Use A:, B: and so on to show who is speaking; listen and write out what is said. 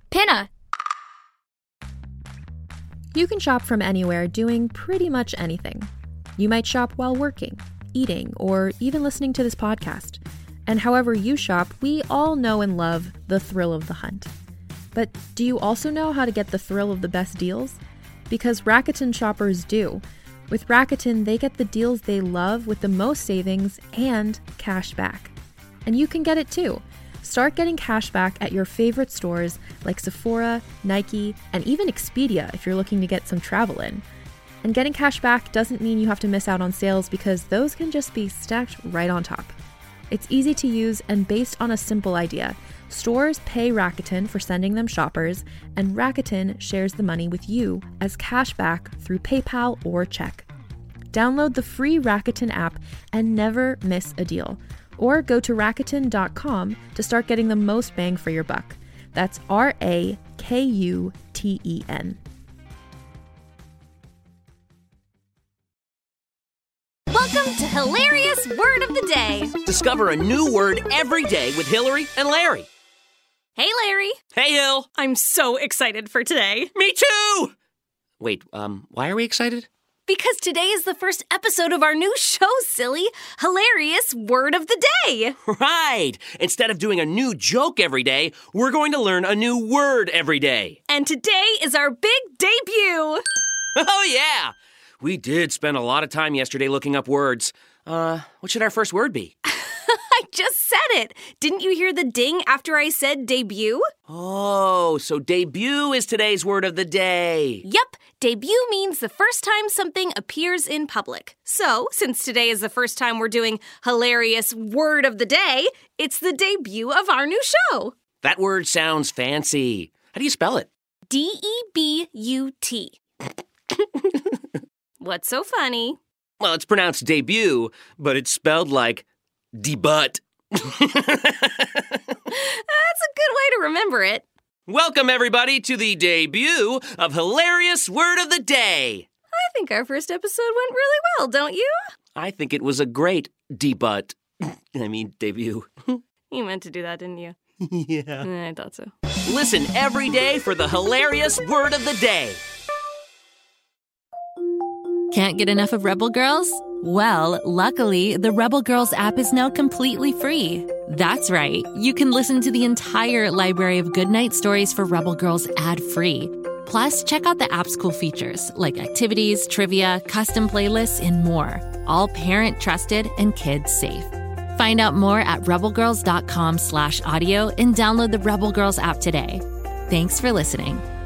A: Pinna!
B: You can shop from anywhere doing pretty much anything. You might shop while working, eating, or even listening to this podcast. And however you shop, we all know and love the thrill of the hunt. But do you also know how to get the thrill of the best deals? Because Rakuten shoppers do. With Rakuten, they get the deals they love with the most savings and cash back. And you can get it too. Start getting cash back at your favorite stores like Sephora, Nike, and even Expedia if you're looking to get some travel in. And getting cash back doesn't mean you have to miss out on sales because those can just be stacked right on top. It's easy to use and based on a simple idea. Stores pay Rakuten for sending them shoppers, and Rakuten shares the money with you as cash back through PayPal or check. Download the free Rakuten app and never miss a deal. Or go to Rakuten.com to start getting the most bang for your buck. That's Rakuten.
A: Welcome to Hilarious Word of the Day.
C: Discover a new word every day with Hillary and Larry.
A: Hey, Larry.
C: Hey, Hill.
D: I'm so excited for today.
C: Me too! Wait, why are we excited?
A: Because today is the first episode of our new show, silly. Hilarious Word of the Day.
C: Right! Instead of doing a new joke every day, we're going to learn a new word every day.
A: And today is our big debut.
C: Oh, yeah! We did spend a lot of time yesterday looking up words. What should our first word be?
A: I just said it. Didn't you hear the ding after I said debut?
C: Oh, so debut is today's word of the day.
A: Yep. Debut means the first time something appears in public. So, since today is the first time we're doing Hilarious Word of the Day, it's the debut of our new show.
C: That word sounds fancy. How do you spell it?
A: D-E-B-U-T. What's so funny?
C: Well, it's pronounced debut, but it's spelled like debut.
A: That's a good way to remember it.
C: Welcome, everybody, to the debut of Hilarious Word of the Day.
A: I think our first episode went really well, don't you?
C: I think it was a great debut. Debut.
A: You meant to do that, didn't you?
C: Yeah.
A: I thought so.
C: Listen every day for the Hilarious Word of the Day.
E: Can't get enough of Rebel Girls? Well, luckily, the Rebel Girls app is now completely free. That's right. You can listen to the entire library of goodnight stories for Rebel Girls ad-free. Plus, check out the app's cool features like activities, trivia, custom playlists, and more. All parent-trusted and kids-safe. Find out more at rebelgirls.com/audio and download the Rebel Girls app today. Thanks for listening.